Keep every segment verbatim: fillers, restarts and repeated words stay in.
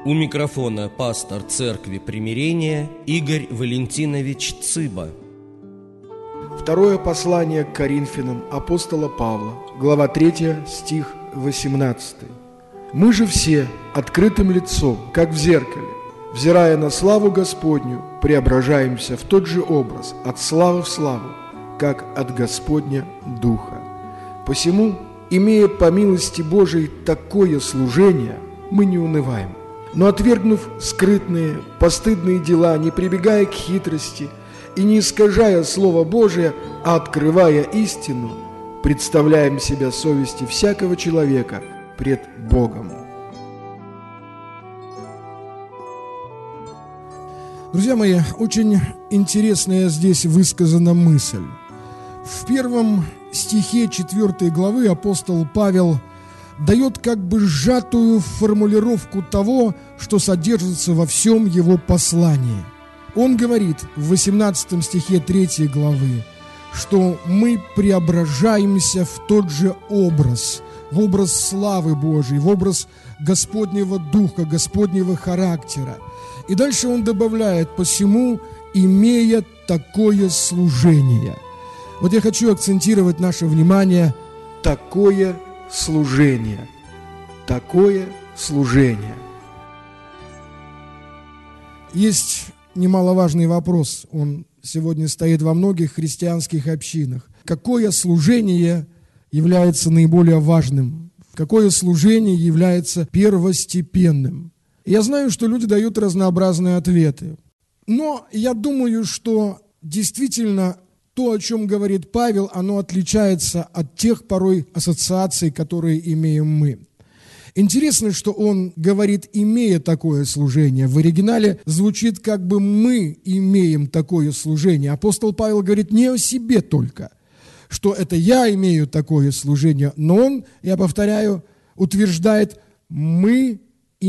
У микрофона пастор Церкви Примирения Игорь Валентинович Цыба. Второе послание к Коринфянам апостола Павла, глава третья, стих восемнадцатый. «Мы же все открытым лицом, как в зеркале, взирая на славу Господню, преображаемся в тот же образ, от славы в славу, как от Господня Духа. Посему, имея по милости Божией такое служение, мы не унываем, но, отвергнув скрытные, постыдные дела, не прибегая к хитрости и не искажая Слово Божие, а открывая истину, представляем себя совести всякого человека пред Богом». Друзья мои, очень интересная здесь высказана мысль. В первом стихе четвёртой главы апостол Павел дает как бы сжатую формулировку того, что содержится во всем его послании. Он говорит в восемнадцатом стихе третьей главы, что мы преображаемся в тот же образ, в образ славы Божией, в образ Господнего Духа, Господнего характера. И дальше он добавляет: «посему, имея такое служение». Вот я хочу акцентировать наше внимание: такое служение, такое служение. Есть немаловажный вопрос, он сегодня стоит во многих христианских общинах. Какое служение является наиболее важным? Какое служение является первостепенным? Я знаю, что люди дают разнообразные ответы, но я думаю, что действительно то, о чем говорит Павел, оно отличается от тех порой ассоциаций, которые имеем мы. Интересно, что он говорит, имея такое служение. В оригинале звучит как бы «мы имеем такое служение». Апостол Павел говорит не о себе только, что это я имею такое служение, но он, я повторяю, утверждает «мы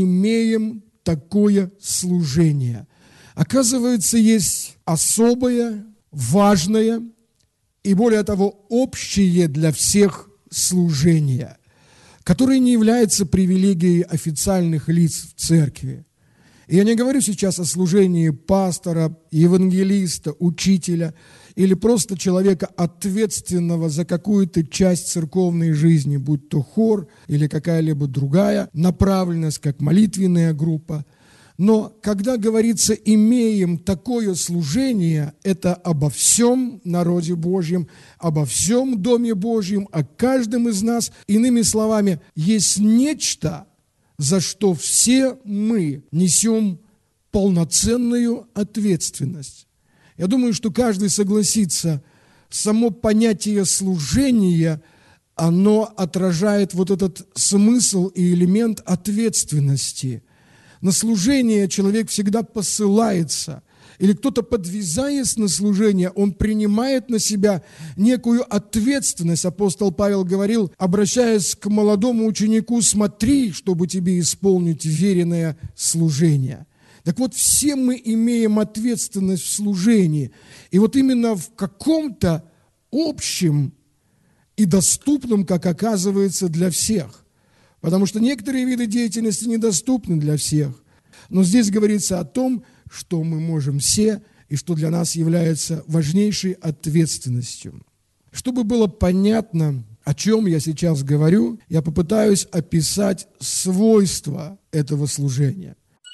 имеем такое служение». Оказывается, есть особое, важное и, более того, общее для всех служение, которое не является привилегией официальных лиц в церкви. И я не говорю сейчас о служении пастора, евангелиста, учителя или просто человека, ответственного за какую-то часть церковной жизни, будь то хор или какая-либо другая направленность, как молитвенная группа. Но когда говорится «имеем такое служение», это обо всем народе Божьем, обо всем Доме Божьем, о каждом из нас. Иными словами, есть нечто, за что все мы несем полноценную ответственность. Я думаю, что каждый согласится, само понятие служения, оно отражает вот этот смысл и элемент ответственности. На служение человек всегда посылается, или кто-то, подвязаясь на служение, он принимает на себя некую ответственность. Апостол Павел говорил, обращаясь к молодому ученику: «Смотри, чтобы тебе исполнить веренное служение». Так вот, все мы имеем ответственность в служении, и вот именно в каком-то общем и доступном, как оказывается, для всех. Потому что некоторые виды деятельности недоступны для всех. Но здесь говорится о том, что мы можем все, и что для нас является важнейшей ответственностью. Чтобы было понятно, о чем я сейчас говорю, я попытаюсь описать свойства этого служения.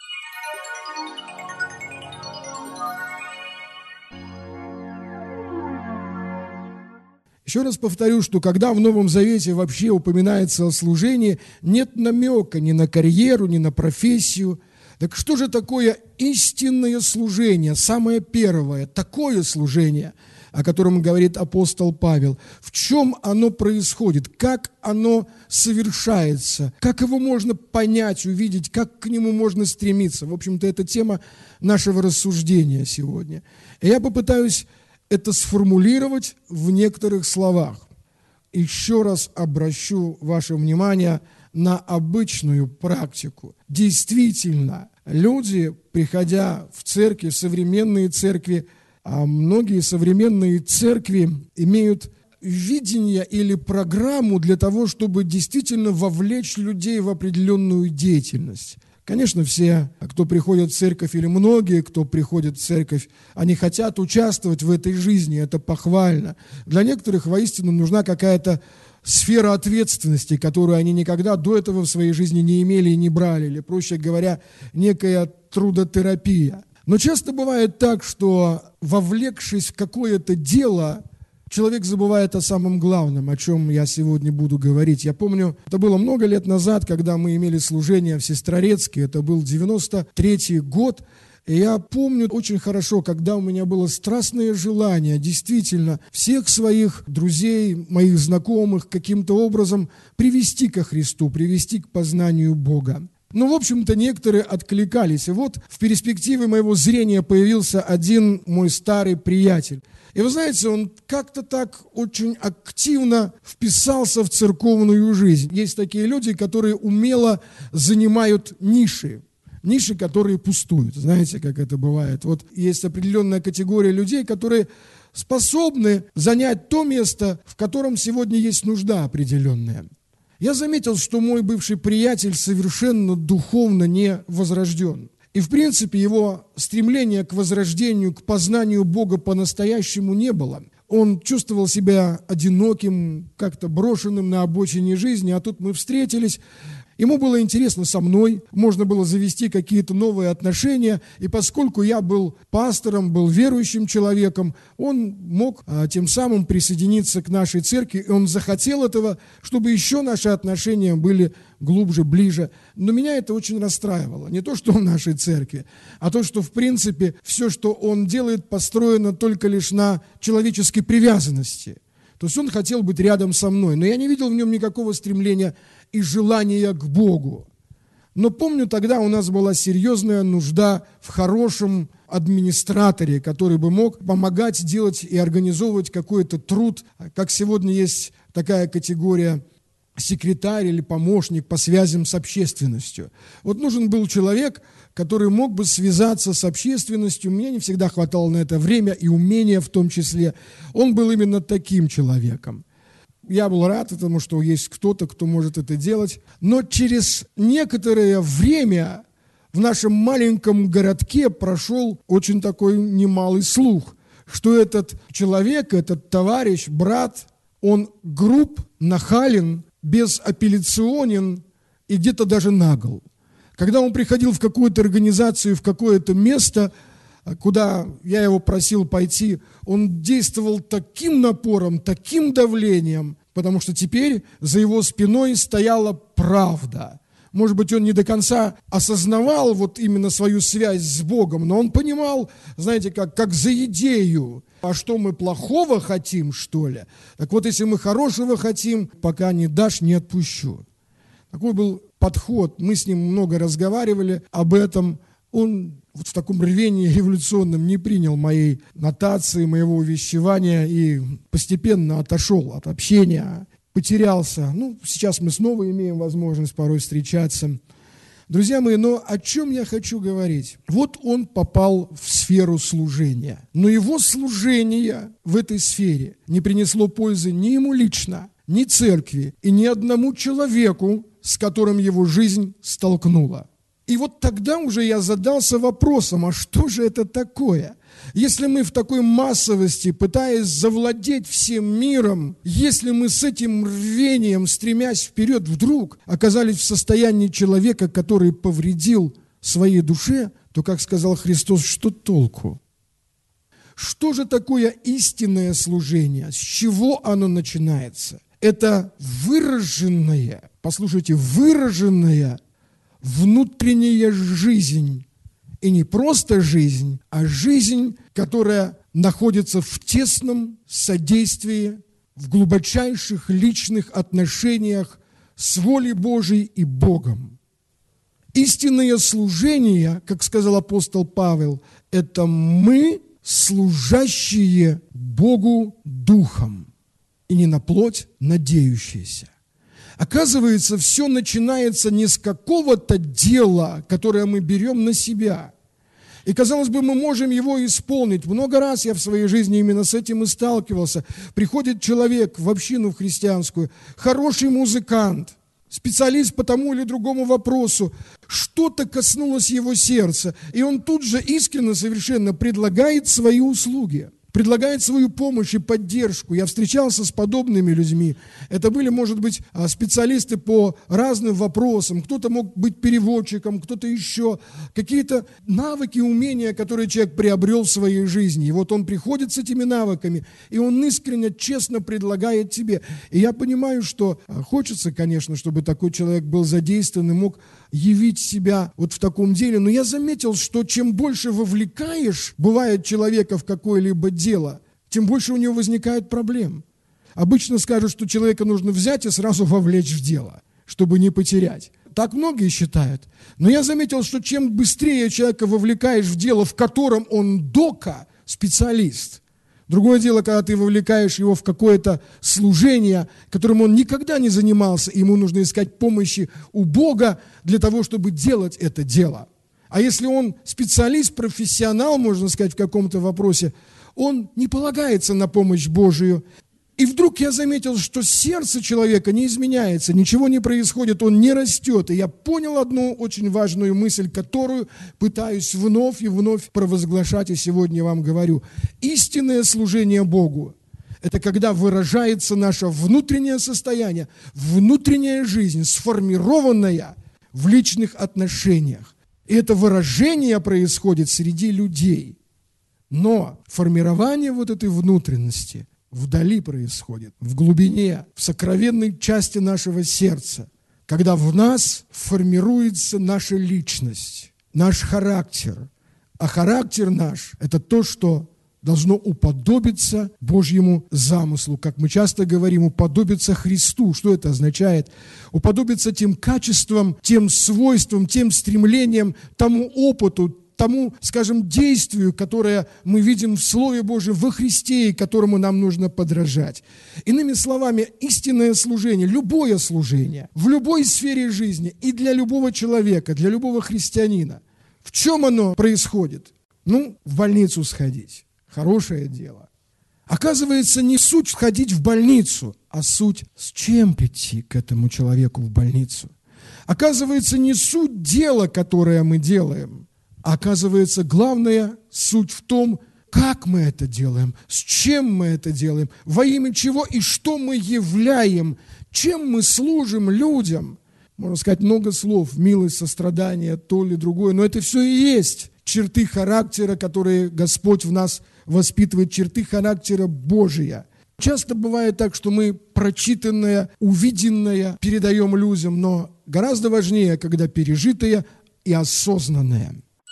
Еще раз повторю, что когда в Новом Завете вообще упоминается о служении, нет намека ни на карьеру, ни на профессию. Так что же такое истинное служение, самое первое, такое служение, о котором говорит апостол Павел? В чем оно происходит, как оно совершается, как его можно понять, увидеть, как к нему можно стремиться? В общем-то, это тема нашего рассуждения сегодня. И я попытаюсь это сформулировать в некоторых словах. Еще раз обращу ваше внимание на обычную практику. Действительно, люди, приходя в церкви, в современные церкви, а многие современные церкви имеют видение или программу для того, чтобы действительно вовлечь людей в определенную деятельность. Конечно, все, кто приходит в церковь, или многие, кто приходит в церковь, они хотят участвовать в этой жизни, это похвально. Для некоторых воистину нужна какая-то сфера ответственности, которую они никогда до этого в своей жизни не имели и не брали, или, проще говоря, некая трудотерапия. Но часто бывает так, что, вовлекшись в какое-то дело, человек забывает о самом главном, о чем я сегодня буду говорить. Я помню, это было много лет назад, когда мы имели служение в Сестрорецке, это был девяносто третий год, и я помню очень хорошо, когда у меня было страстное желание действительно всех своих друзей, моих знакомых каким-то образом привести ко Христу, привести к познанию Бога. Ну, в общем-то, некоторые откликались. И вот в перспективе моего зрения появился один мой старый приятель. И вы знаете, он как-то так очень активно вписался в церковную жизнь. Есть такие люди, которые умело занимают ниши. Ниши, которые пустуют. Знаете, как это бывает? Вот есть определенная категория людей, которые способны занять то место, в котором сегодня есть нужда определенная. Я заметил, что мой бывший приятель совершенно духовно не возрожден. И, в принципе, его стремления к возрождению, к познанию Бога по-настоящему не было. Он чувствовал себя одиноким, как-то брошенным на обочине жизни, а тут мы встретились. Ему было интересно со мной, можно было завести какие-то новые отношения, и поскольку я был пастором, был верующим человеком, он мог а, тем самым присоединиться к нашей церкви, и он захотел этого, чтобы еще наши отношения были глубже, ближе. Но меня это очень расстраивало. Не то, что в нашей церкви, а то, что, в принципе, все, что он делает, построено только лишь на человеческой привязанности. То есть он хотел быть рядом со мной, но я не видел в нем никакого стремления и желания к Богу. Но помню, тогда у нас была серьезная нужда в хорошем администраторе, который бы мог помогать делать и организовывать какой-то труд, как сегодня есть такая категория секретарь или помощник по связям с общественностью. Вот нужен был человек, который мог бы связаться с общественностью. Мне не всегда хватало на это время и умения в том числе. Он был именно таким человеком. Я был рад этому, что есть кто-то, кто может это делать. Но через некоторое время в нашем маленьком городке прошел очень такой немалый слух, что этот человек, этот товарищ, брат, он груб, нахален, безапелляционен и где-то даже нагл. Когда он приходил в какую-то организацию, в какое-то место, куда я его просил пойти, он действовал таким напором, таким давлением, потому что теперь за его спиной стояла правда. Может быть, он не до конца осознавал вот именно свою связь с Богом, но он понимал, знаете, как, как за идею. А что мы плохого хотим, что ли? Так вот, если мы хорошего хотим, пока не дашь, не отпущу. Такой был подход. Мы с ним много разговаривали об этом. Он вот в таком рвении революционном не принял моей нотации, моего увещевания и постепенно отошел от общения, потерялся. Ну, сейчас мы снова имеем возможность порой встречаться. Друзья мои, но о чем я хочу говорить? Вот он попал в сферу служения. Но его служение в этой сфере не принесло пользы ни ему лично, ни церкви и ни одному человеку, с которым его жизнь столкнула. И вот тогда уже я задался вопросом, а что же это такое? Если мы в такой массовости, пытаясь завладеть всем миром, если мы с этим рвением, стремясь вперед, вдруг оказались в состоянии человека, который повредил своей душе, то, как сказал Христос, что толку? Что же такое истинное служение? С чего оно начинается? Это выраженная, послушайте, выраженная внутренняя жизнь. И не просто жизнь, а жизнь, которая находится в тесном содействии, в глубочайших личных отношениях с волей Божией и Богом. Истинное служение, как сказал апостол Павел, это мы, служащие Богу Духом, и не на плоть надеющиеся. Оказывается, все начинается не с какого-то дела, которое мы берем на себя. И, казалось бы, мы можем его исполнить. Много раз я в своей жизни именно с этим и сталкивался. Приходит человек в общину в христианскую, хороший музыкант, специалист по тому или другому вопросу, что-то коснулось его сердца, и он тут же искренне совершенно предлагает свои услуги, предлагает свою помощь и поддержку. Я встречался с подобными людьми. Это были, может быть, специалисты по разным вопросам. Кто-то мог быть переводчиком, кто-то еще. Какие-то навыки, умения, которые человек приобрел в своей жизни. И вот он приходит с этими навыками, и он искренне, честно предлагает тебе. И я понимаю, что хочется, конечно, чтобы такой человек был задействован и мог явить себя вот в таком деле. Но я заметил, что чем больше вовлекаешь, бывает, человека в какое-либо дело, тем больше у него возникают проблем. Обычно скажут, что человека нужно взять и сразу вовлечь в дело, чтобы не потерять. Так многие считают. Но я заметил, что чем быстрее человека вовлекаешь в дело, в котором он дока, специалист. Другое дело, когда ты вовлекаешь его в какое-то служение, которым он никогда не занимался, и ему нужно искать помощи у Бога для того, чтобы делать это дело. А если он специалист, профессионал, можно сказать, в каком-то вопросе, он не полагается на помощь Божию. И вдруг я заметил, что сердце человека не изменяется, ничего не происходит, он не растет. И я понял одну очень важную мысль, которую пытаюсь вновь и вновь провозглашать, и сегодня вам говорю. Истинное служение Богу – это когда выражается наше внутреннее состояние, внутренняя жизнь, сформированная в личных отношениях. И это выражение происходит среди людей. Но формирование вот этой внутренности – вдали происходит, в глубине, в сокровенной части нашего сердца, когда в нас формируется наша личность, наш характер. А характер наш – это то, что должно уподобиться Божьему замыслу. Как мы часто говорим, уподобиться Христу. Что это означает? Уподобиться тем качествам, тем свойствам, тем стремлениям, тому опыту, тому, скажем, действию, которое мы видим в Слове Божьем, во Христе, и которому нам нужно подражать. Иными словами, истинное служение, любое служение, в любой сфере жизни и для любого человека, для любого христианина. В чем оно происходит? Ну, в больницу сходить. Хорошее дело. Оказывается, не суть входить в больницу, а суть, с чем прийти к этому человеку в больницу. Оказывается, не суть дела, которое мы делаем, оказывается, главная суть в том, как мы это делаем, с чем мы это делаем, во имя чего и что мы являем, чем мы служим людям. Можно сказать много слов, милость, сострадание, то или другое, но это все и есть черты характера, которые Господь в нас воспитывает, черты характера Божия. Часто бывает так, что мы прочитанное, увиденное передаем людям, но гораздо важнее, когда пережитое и осознанное.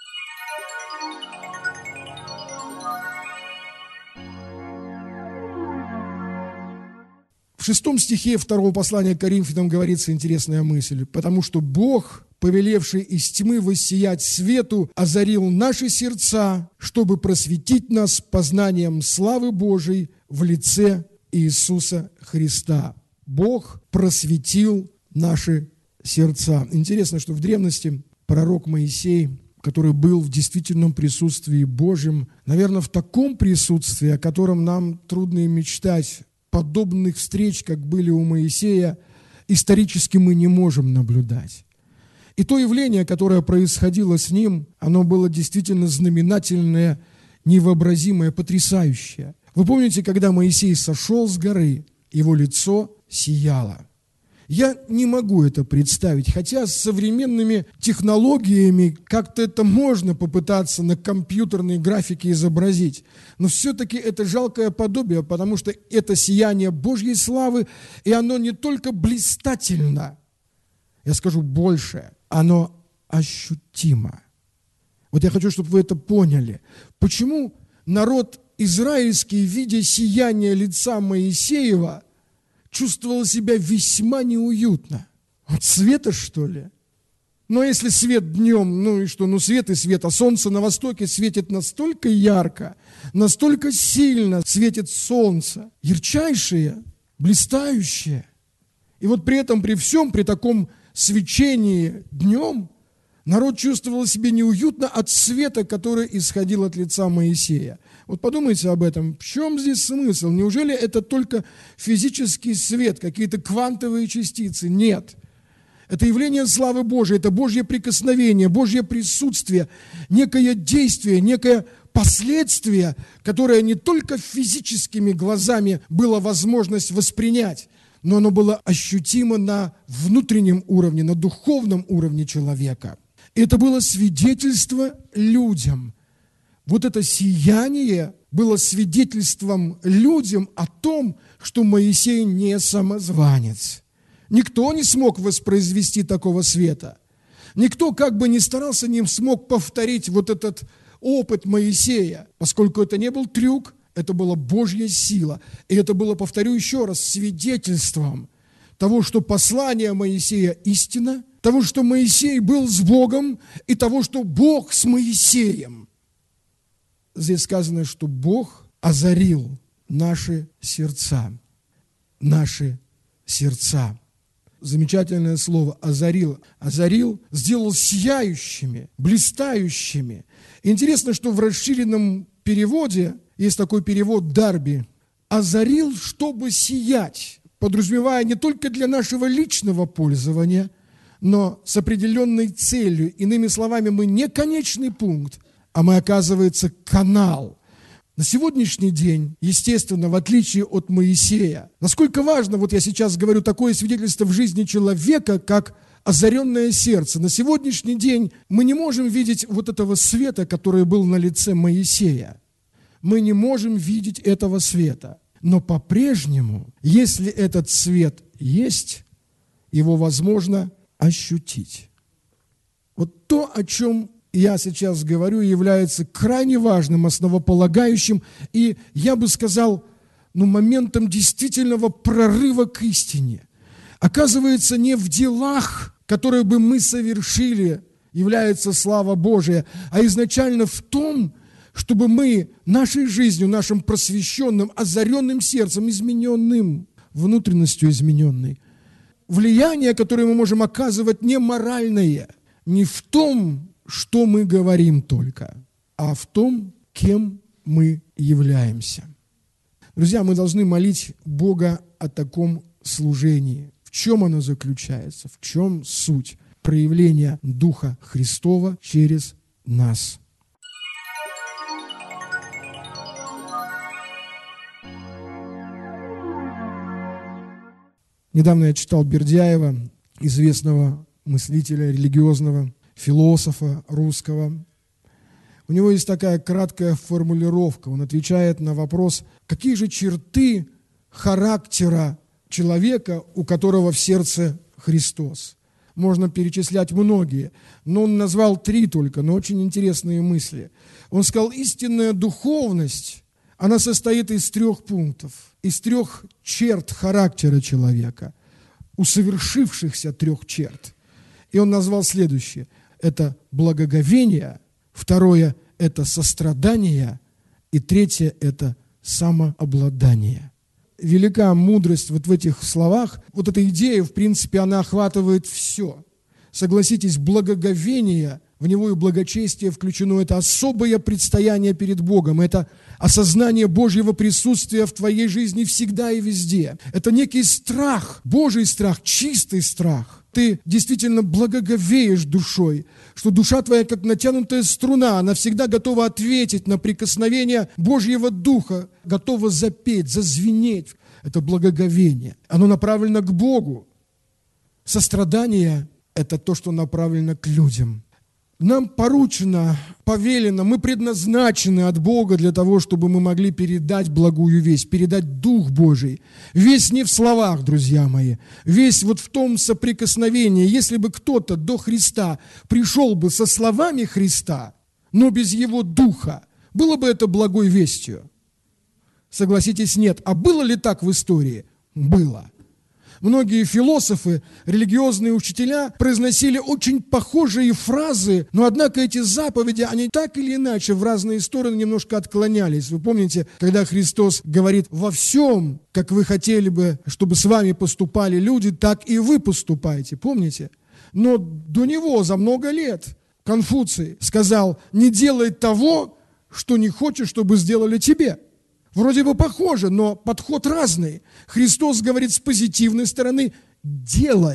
В шестом стихе второго послания к Коринфянам говорится интересная мысль. «Потому что Бог, повелевший из тьмы воссиять свету, озарил наши сердца, чтобы просветить нас познанием славы Божией в лице Иисуса Христа». Бог просветил наши сердца. Интересно, что в древности пророк Моисей, который был в действительном присутствии Божьем, наверное, в таком присутствии, о котором нам трудно и мечтать, подобных встреч, как были у Моисея, исторически мы не можем наблюдать. И то явление, которое происходило с ним, оно было действительно знаменательное, невообразимое, потрясающее. Вы помните, когда Моисей сошел с горы, его лицо сияло. Я не могу это представить, хотя с современными технологиями как-то это можно попытаться на компьютерной графике изобразить. Но все-таки это жалкое подобие, потому что это сияние Божьей славы, и оно не только блистательно, я скажу больше, оно ощутимо. Вот я хочу, чтобы вы это поняли. Почему народ израильский, видя сияние лица Моисеева, чувствовал себя весьма неуютно? От света, что ли? Но если свет днем, ну и что, ну свет и свет, а солнце на востоке светит настолько ярко, настолько сильно светит солнце, ярчайшее, блистающее. И вот при этом, при всем, при таком свечении днем, народ чувствовал себя неуютно от света, который исходил от лица Моисея. Вот подумайте об этом. В чем здесь смысл? Неужели это только физический свет, какие-то квантовые частицы? Нет. Это явление славы Божией, это Божье прикосновение, Божье присутствие, некое действие, некое последствие, которое не только физическими глазами было возможность воспринять, но оно было ощутимо на внутреннем уровне, на духовном уровне человека. Это было свидетельство людям. Вот это сияние было свидетельством людям о том, что Моисей не самозванец. Никто не смог воспроизвести такого света. Никто, как бы ни старался, не смог повторить вот этот опыт Моисея, поскольку это не был трюк, это была Божья сила. И это было, повторю еще раз, свидетельством того, что послание Моисея истина, того, что Моисей был с Богом, и того, что Бог с Моисеем. Здесь сказано, что Бог озарил наши сердца. Наши сердца. Замечательное слово «озарил». Озарил, сделал сияющими, блистающими. Интересно, что в расширенном переводе, есть такой перевод Дарби, «озарил, чтобы сиять», подразумевая не только для нашего личного пользования, но с определенной целью. Иными словами, мы не конечный пункт, а мы, оказывается, канал. На сегодняшний день, естественно, в отличие от Моисея, насколько важно, вот я сейчас говорю, такое свидетельство в жизни человека, как озаренное сердце. На сегодняшний день мы не можем видеть вот этого света, который был на лице Моисея. Мы не можем видеть этого света. Но по-прежнему, если этот свет есть, его возможно ощутить. Вот то, о чем я сейчас говорю, является крайне важным, основополагающим и, я бы сказал, ну, моментом действительного прорыва к истине. Оказывается, не в делах, которые бы мы совершили, является слава Божия, а изначально в том, чтобы мы нашей жизнью, нашим просвещенным, озаренным сердцем, измененным, внутренностью измененной, влияние, которое мы можем оказывать, не моральное, не в том, что мы говорим только, а в том, кем мы являемся. Друзья, мы должны молить Бога о таком служении. В чем оно заключается? В чем суть проявления Духа Христова через нас? Недавно я читал Бердяева, известного мыслителя, религиозного, философа русского. У него есть такая краткая формулировка. Он отвечает на вопрос, какие же черты характера человека, у которого в сердце Христос. Можно перечислять многие, но он назвал три только, но очень интересные мысли. Он сказал, истинная духовность, она состоит из трех пунктов, из трех черт характера человека, усовершившихся трех черт. И он назвал следующее. Это благоговение, второе – это сострадание, и третье – это самообладание. Велика мудрость вот в этих словах. Вот эта идея, в принципе, она охватывает все. Согласитесь, благоговение, в него и благочестие включено, это особое предстояние перед Богом, это осознание Божьего присутствия в твоей жизни всегда и везде. Это некий страх, Божий страх, чистый страх. Ты действительно благоговеешь душой, что душа твоя, как натянутая струна, она всегда готова ответить на прикосновение Божьего Духа, готова запеть, зазвенеть. Это благоговение. Оно направлено к Богу. Сострадание – это то, что направлено к людям. Нам поручено, повелено, мы предназначены от Бога для того, чтобы мы могли передать благую весть, передать Дух Божий. Весть не в словах, друзья мои, весть вот в том соприкосновении. Если бы кто-то до Христа пришел бы со словами Христа, но без Его Духа, было бы это благой вестью? Согласитесь, нет. А было ли так в истории? Было. Многие философы, религиозные учителя произносили очень похожие фразы, но, однако, эти заповеди, они так или иначе в разные стороны немножко отклонялись. Вы помните, когда Христос говорит: «Во всем, как вы хотели бы, чтобы с вами поступали люди, так и вы поступаете». Помните? Но до него за много лет Конфуций сказал: «Не делай того, что не хочешь, чтобы сделали тебе». Вроде бы похоже, но подход разный. Христос говорит с позитивной стороны: делай,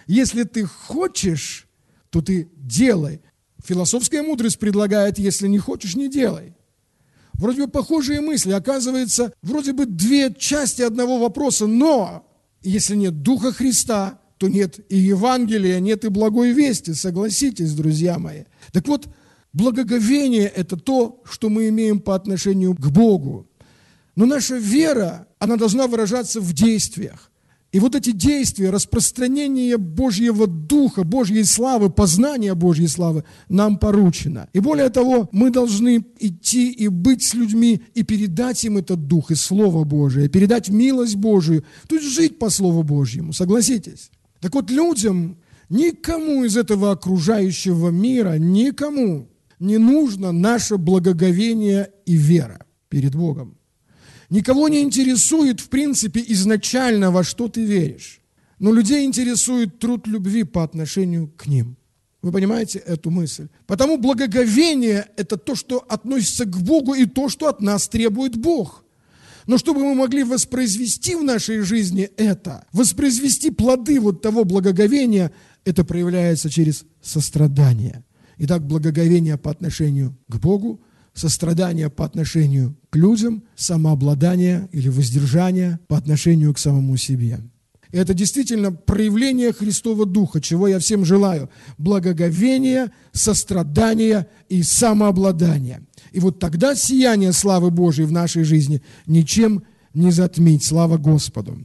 Если ты хочешь, то ты делай. Философская мудрость предлагает, если не хочешь, не делай. Вроде бы похожие мысли. Оказывается, вроде бы две части одного вопроса, но если нет Духа Христа, то нет и Евангелия, нет и благой вести. Согласитесь, друзья мои. Так вот, благоговение – это то, что мы имеем по отношению к Богу. Но наша вера, она должна выражаться в действиях. И вот эти действия, распространение Божьего Духа, Божьей славы, познание Божьей славы нам поручено. И более того, мы должны идти и быть с людьми, и передать им этот Дух и Слово Божие, передать милость Божию, то есть жить по Слову Божьему, согласитесь? Так вот, людям, никому из этого окружающего мира, никому не нужно наше благоговение и вера перед Богом. Никого не интересует, в принципе, изначально, во что ты веришь. Но людей интересует труд любви по отношению к ним. Вы понимаете эту мысль? Потому благоговение – это то, что относится к Богу, и то, что от нас требует Бог. Но чтобы мы могли воспроизвести в нашей жизни это, воспроизвести плоды вот того благоговения, это проявляется через сострадание. Итак, благоговение по отношению к Богу, сострадание по отношению к людям, самообладание или воздержание по отношению к самому себе. И это действительно проявление Христова Духа, чего я всем желаю. Благоговение, сострадание и самообладание. И вот тогда сияние славы Божией в нашей жизни ничем не затмить. Слава Господу!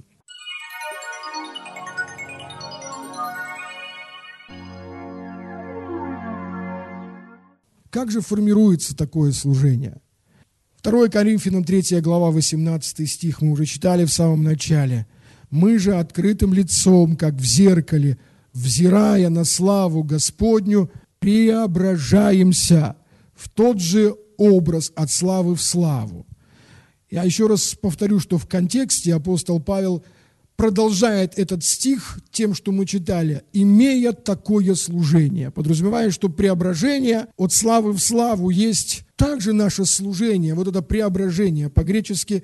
Как же формируется такое служение? второе Коринфянам третья глава, восемнадцатый стих мы уже читали в самом начале. «Мы же открытым лицом, как в зеркале, взирая на славу Господню, преображаемся в тот же образ от славы в славу». Я еще раз повторю, что в контексте апостол Павел продолжает этот стих тем, что мы читали, имея такое служение, подразумевая, что преображение от славы в славу есть также наше служение, вот это преображение, по-гречески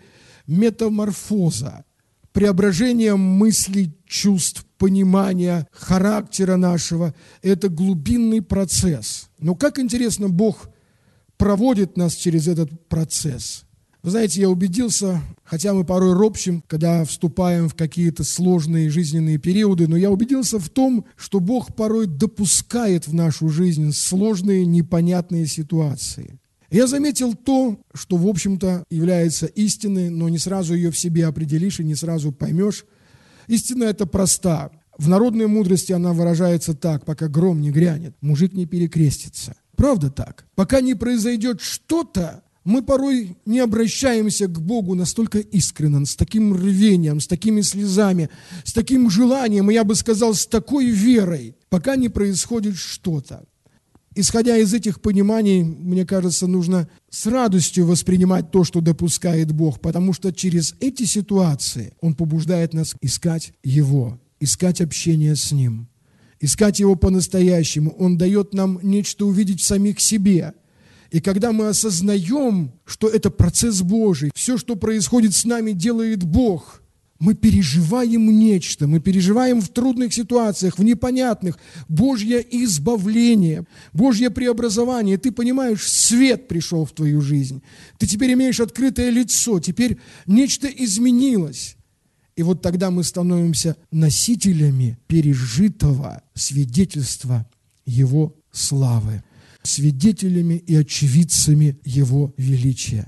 метаморфоза, преображение мыслей, чувств, понимания, характера нашего, это глубинный процесс. Но как интересно, Бог проводит нас через этот процесс. Вы знаете, я убедился, хотя мы порой ропщим, когда вступаем в какие-то сложные жизненные периоды, но я убедился в том, что Бог порой допускает в нашу жизнь сложные, непонятные ситуации. Я заметил то, что, в общем-то, является истиной, но не сразу ее в себе определишь и не сразу поймешь. Истина эта проста. В народной мудрости она выражается так: пока гром не грянет, мужик не перекрестится. Правда так? Пока не произойдет что-то, мы порой не обращаемся к Богу настолько искренне, с таким рвением, с такими слезами, с таким желанием, и я бы сказал, с такой верой, пока не происходит что-то. Исходя из этих пониманий, мне кажется, нужно с радостью воспринимать то, что допускает Бог, потому что через эти ситуации Он побуждает нас искать Его, искать общение с Ним, искать Его по-настоящему. Он дает нам нечто увидеть в самих себе. И когда мы осознаем, что это процесс Божий, все, что происходит с нами, делает Бог, мы переживаем нечто, мы переживаем в трудных ситуациях, в непонятных, Божье избавление, Божье преобразование. Ты понимаешь, свет пришел в твою жизнь, ты теперь имеешь открытое лицо, теперь нечто изменилось. И вот тогда мы становимся носителями пережитого свидетельства Его славы, свидетелями и очевидцами Его величия.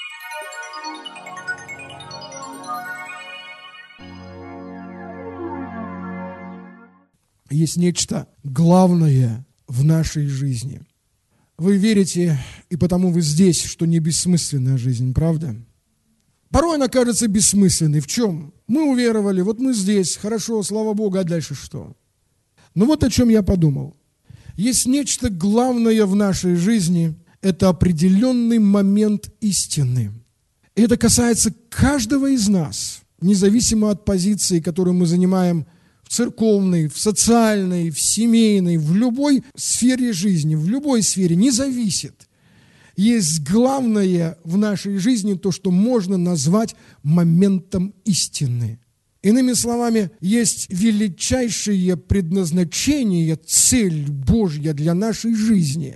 Есть нечто главное в нашей жизни. Вы верите, и потому вы здесь, что не бессмысленная жизнь, правда? Порой она кажется бессмысленной. В чем? Мы уверовали, вот мы здесь, хорошо, слава Богу, а дальше что? Но вот о чем я подумал. Есть нечто главное в нашей жизни, это определенный момент истины. И это касается каждого из нас, независимо от позиции, которую мы занимаем в церковной, в социальной, в семейной, в любой сфере жизни, в любой сфере, не зависит. Есть главное в нашей жизни то, что можно назвать моментом истины. Иными словами, есть величайшее предназначение, цель Божья для нашей жизни,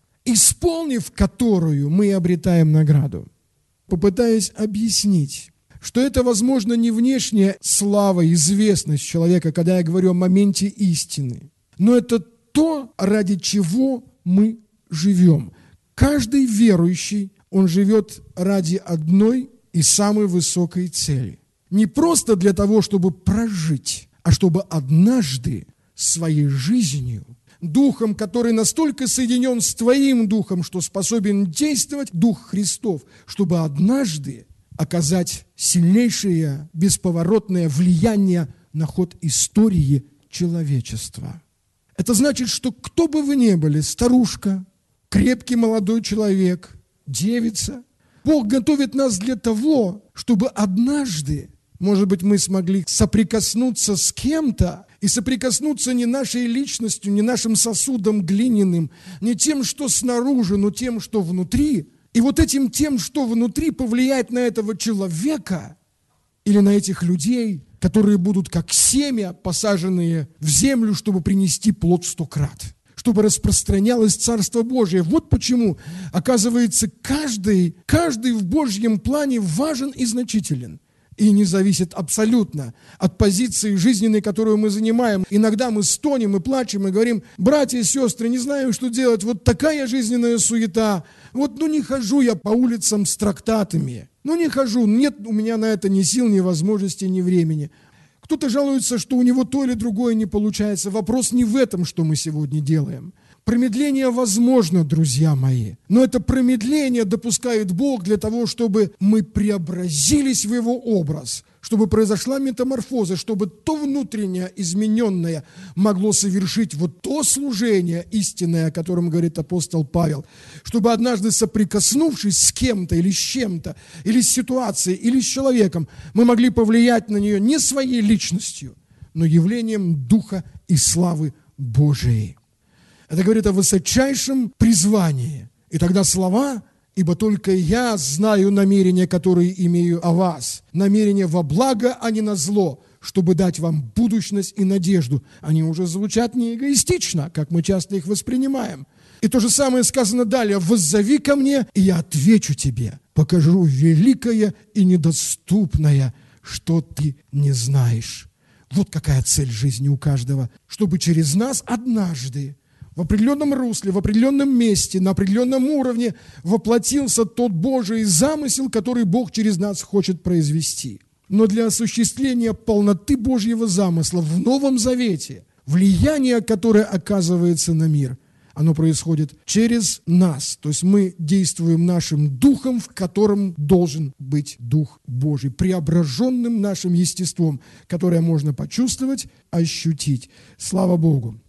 исполнив которую мы обретаем награду. Попытаюсь объяснить, что это, возможно, не внешняя слава, известность человека, когда я говорю о моменте истины, но это то, ради чего мы живем. Каждый верующий, он живет ради одной и самой высокой цели. Не просто для того, чтобы прожить, а чтобы однажды своей жизнью, духом, который настолько соединен с твоим духом, что способен действовать, Дух Христов, чтобы однажды оказать сильнейшее, бесповоротное влияние на ход истории человечества. Это значит, что кто бы вы ни были, старушка, крепкий молодой человек, девица, Бог готовит нас для того, чтобы однажды, может быть, мы смогли соприкоснуться с кем-то, и соприкоснуться не нашей личностью, не нашим сосудом глиняным, не тем, что снаружи, но тем, что внутри. И вот этим тем, что внутри, повлиять на этого человека или на этих людей, которые будут как семя, посаженные в землю, чтобы принести плод в сто крат, чтобы распространялось Царство Божие. Вот почему, оказывается, каждый, каждый в Божьем плане важен и значителен. И не зависит абсолютно от позиции жизненной, которую мы занимаем. Иногда мы стонем и плачем, и говорим: братья и сестры, не знаю, что делать, вот такая жизненная суета, вот ну не хожу я по улицам с трактатами, ну не хожу, нет у меня на это ни сил, ни возможности, ни времени. Кто-то жалуется, что у него то или другое не получается. Вопрос не в этом, что мы сегодня делаем. Промедление возможно, друзья мои, но это промедление допускает Бог для того, чтобы мы преобразились в Его образ, чтобы произошла метаморфоза, чтобы то внутреннее измененное могло совершить вот то служение истинное, о котором говорит апостол Павел, чтобы однажды, соприкоснувшись с кем-то или с чем-то, или с ситуацией, или с человеком, мы могли повлиять на нее не своей личностью, но явлением Духа и славы Божией. Это говорит о высочайшем призвании. И тогда слова: «Ибо только я знаю намерения, которые имею о вас, намерения во благо, а не на зло, чтобы дать вам будущность и надежду», они уже звучат не эгоистично, как мы часто их воспринимаем. И то же самое сказано далее: «Воззови ко мне, и я отвечу тебе, покажу великое и недоступное, что ты не знаешь». Вот какая цель жизни у каждого, чтобы через нас однажды в определенном русле, в определенном месте, на определенном уровне воплотился тот Божий замысел, который Бог через нас хочет произвести. Но для осуществления полноты Божьего замысла в Новом Завете, влияние, которое оказывается на мир, оно происходит через нас. То есть мы действуем нашим духом, в котором должен быть Дух Божий, преображенным нашим естеством, которое можно почувствовать, ощутить. Слава Богу!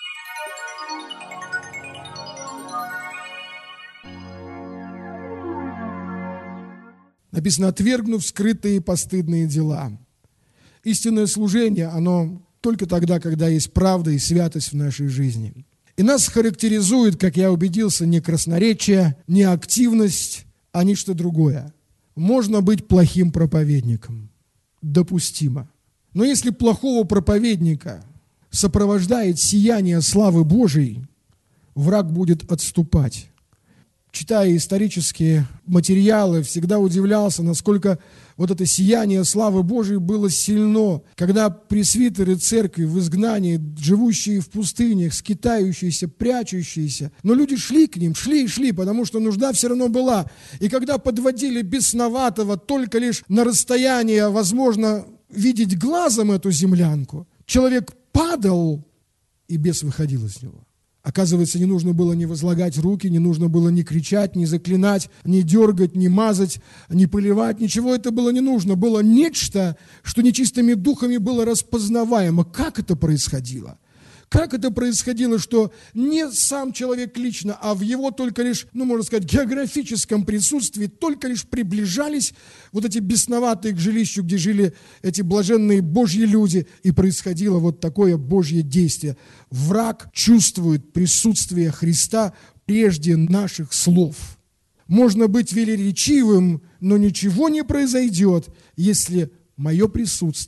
Написано: «отвергнув скрытые и постыдные дела». Истинное служение, оно только тогда, когда есть правда и святость в нашей жизни. И нас характеризует, как я убедился, не красноречие, не активность, а нечто другое. Можно быть плохим проповедником. Допустимо. Но если плохого проповедника сопровождает сияние славы Божией, враг будет отступать. Читая исторические материалы, всегда удивлялся, насколько вот это сияние славы Божией было сильно, когда пресвитеры церкви в изгнании, живущие в пустынях, скитающиеся, прячущиеся, но люди шли к ним, шли и шли, потому что нужда все равно была. И когда подводили бесноватого только лишь на расстояние, возможно, видеть глазом эту землянку, человек падал, и бес выходил из него. Оказывается, не нужно было ни возлагать руки, не нужно было ни кричать, ни заклинать, ни дергать, ни мазать, ни поливать. Ничего это было не нужно. Было нечто, что нечистыми духами было распознаваемо. Как это происходило? Как это происходило, что не сам человек лично, а в его только лишь, ну, можно сказать, географическом присутствии только лишь приближались вот эти бесноватые к жилищу, где жили эти блаженные Божьи люди, и происходило вот такое Божье действие. Враг чувствует присутствие Христа прежде наших слов. Можно быть велеречивым, но ничего не произойдет, если мое присутствие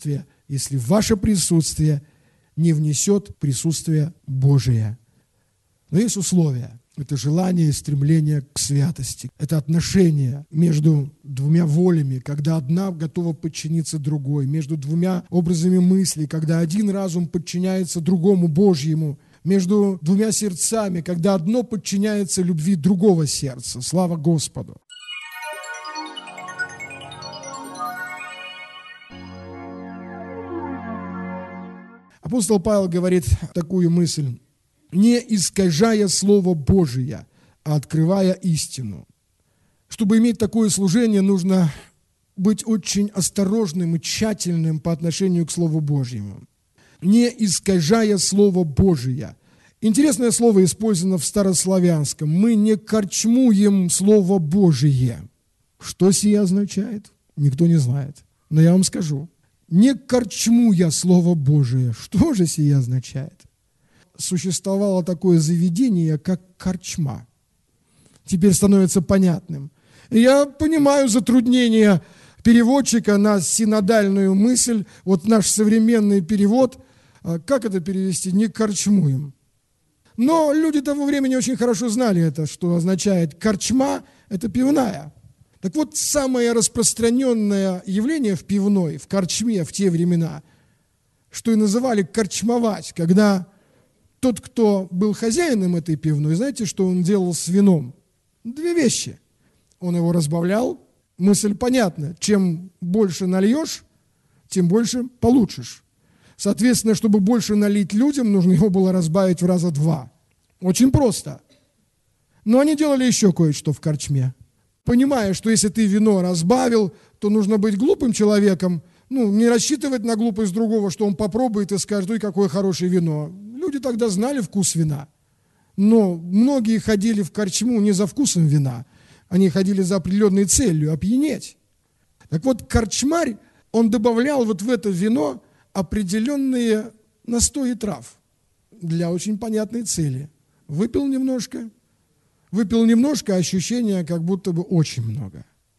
если ваше присутствие не внесет присутствие Божие. Но есть условия. Это желание и стремление к святости. Это отношение между двумя волями, когда одна готова подчиниться другой, между двумя образами мыслей, когда один разум подчиняется другому Божьему, между двумя сердцами, когда одно подчиняется любви другого сердца. Слава Господу! Апостол Павел говорит такую мысль: не искажая Слово Божие, а открывая истину. Чтобы иметь такое служение, нужно быть очень осторожным и тщательным по отношению к Слову Божьему. Не искажая Слово Божие. Интересное слово использовано в старославянском. Мы не корчмуем Слово Божие. Что сие означает? Никто не знает. Но я вам скажу. Не корчмуя Слово Божие. Что же сие означает? Существовало такое заведение, как корчма. Теперь становится понятным. Я понимаю затруднения переводчика на синодальную мысль. Вот наш современный перевод, как это перевести? Не корчмуем. Но люди того времени очень хорошо знали это, что означает корчма – это пивная. Так вот, самое распространенное явление в пивной, в корчме в те времена, что и называли корчмовать, когда тот, кто был хозяином этой пивной, знаете, что он делал с вином? Две вещи. Он его разбавлял. Мысль понятна. Чем больше нальешь, тем больше получишь. Соответственно, чтобы больше налить людям, нужно его было разбавить в раза два. Очень просто. Но они делали еще кое-что в корчме. Понимая, что если ты вино разбавил, то нужно быть глупым человеком, ну, не рассчитывать на глупость другого, что он попробует и скажет: ой, какое хорошее вино. Люди тогда знали вкус вина. Но многие ходили в корчму не за вкусом вина. Они ходили за определенной целью – опьянеть. Так вот, корчмарь, он добавлял вот в это вино определенные настои трав для очень понятной цели. Выпил немножко, выпил немножко, ощущение, как будто бы очень много.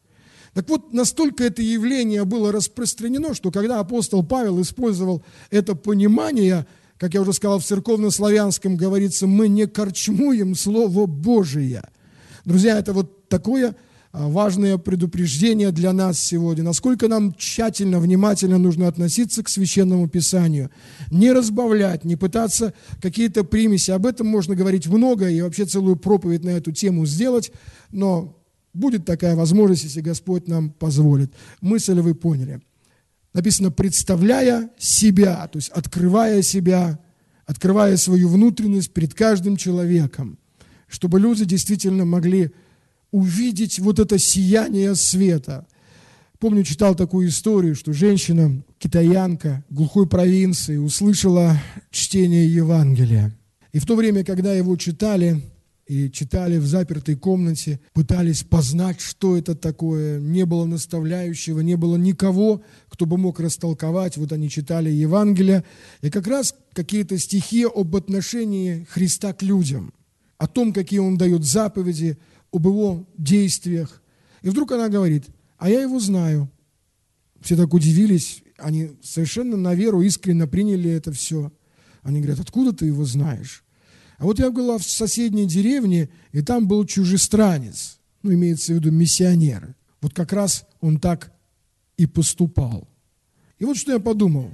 Так вот, настолько это явление было распространено, что когда апостол Павел использовал это понимание, как я уже сказал, в церковно-славянском говорится, мы не корчмуем Слово Божие. Друзья, это вот такое важное предупреждение для нас сегодня. Насколько нам тщательно, внимательно нужно относиться к Священному Писанию. Не разбавлять, не пытаться какие-то примеси. Об этом можно говорить много и вообще целую проповедь на эту тему сделать, но будет такая возможность, если Господь нам позволит. Мысль вы поняли. Написано, представляя себя, то есть открывая себя, открывая свою внутренность перед каждым человеком, чтобы люди действительно могли увидеть вот это сияние света. Помню, читал такую историю, что женщина, китаянка, глухой провинции, услышала чтение Евангелия. И в то время, когда его читали, и читали в запертой комнате, пытались познать, что это такое. Не было наставляющего, не было никого, кто бы мог растолковать. Вот они читали Евангелие. И как раз какие-то стихи об отношении Христа к людям, о том, какие Он дает заповеди, об Его действиях. И вдруг она говорит, а я Его знаю. Все так удивились, они совершенно на веру искренне приняли это все. Они говорят, откуда ты Его знаешь? А вот я была в соседней деревне, и там был чужестранец, ну, имеется в виду миссионер. Вот как раз он так и поступал. И вот что я подумал.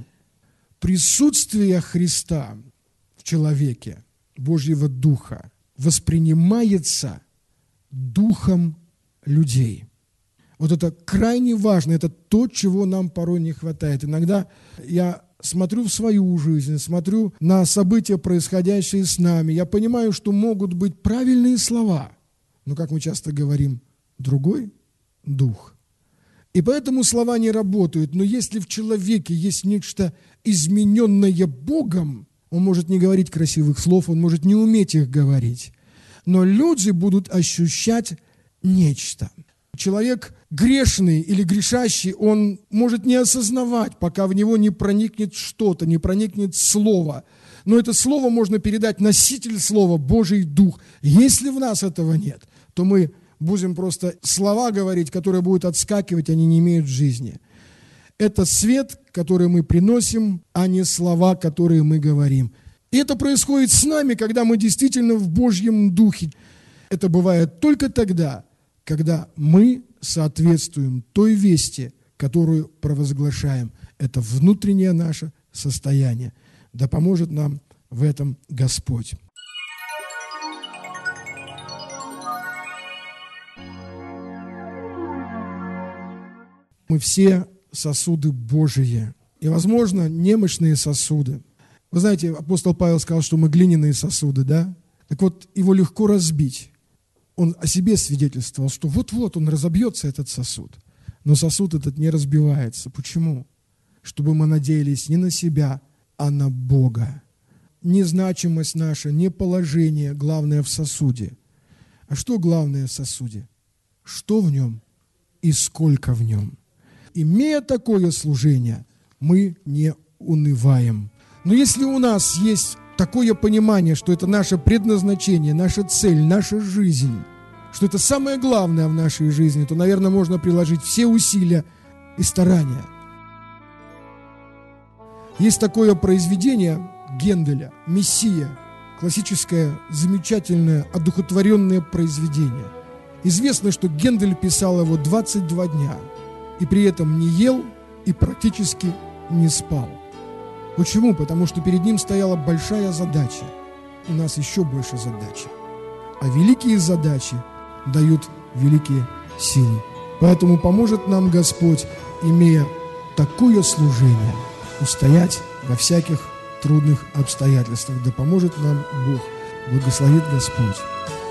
Присутствие Христа в человеке, Божьего Духа, воспринимается Духом людей. Вот это крайне важно, это то, чего нам порой не хватает. Иногда я смотрю в свою жизнь, смотрю на события, происходящие с нами. Я понимаю, что могут быть правильные слова, но, как мы часто говорим, другой дух. И поэтому слова не работают. Но если в человеке есть нечто измененное Богом, он может не говорить красивых слов, он может не уметь их говорить. Но люди будут ощущать нечто. Человек грешный или грешащий, он может не осознавать, пока в него не проникнет что-то, не проникнет слово. Но это слово можно передать, носитель слова, Божий Дух. Если в нас этого нет, то мы будем просто слова говорить, которые будут отскакивать, они не имеют жизни. Это свет, который мы приносим, а не слова, которые мы говорим. И это происходит с нами, когда мы действительно в Божьем Духе. Это бывает только тогда, когда мы соответствуем той вести, которую провозглашаем. Это внутреннее наше состояние. Да поможет нам в этом Господь. Мы все сосуды Божии. И, возможно, немощные сосуды. Вы знаете, апостол Павел сказал, что мы глиняные сосуды, да? Так вот, его легко разбить. Он о себе свидетельствовал, что вот-вот он разобьется, этот сосуд. Но сосуд этот не разбивается. Почему? Чтобы мы надеялись не на себя, а на Бога. Не значимость наша, не положение главное в сосуде. А что главное в сосуде? Что в нем и сколько в нем? Имея такое служение, мы не унываем. Но если у нас есть такое понимание, что это наше предназначение, наша цель, наша жизнь, что это самое главное в нашей жизни, то, наверное, можно приложить все усилия и старания. Есть такое произведение Генделя «Мессия», классическое, замечательное, одухотворенное произведение. Известно, что Гендель писал его двадцать два дня, и при этом не ел и практически не спал. Почему? Потому что перед ним стояла большая задача. У нас еще больше задачи. А великие задачи дают великие силы. Поэтому поможет нам Господь, имея такое служение, устоять во всяких трудных обстоятельствах. Да поможет нам Бог. Благословит Господь.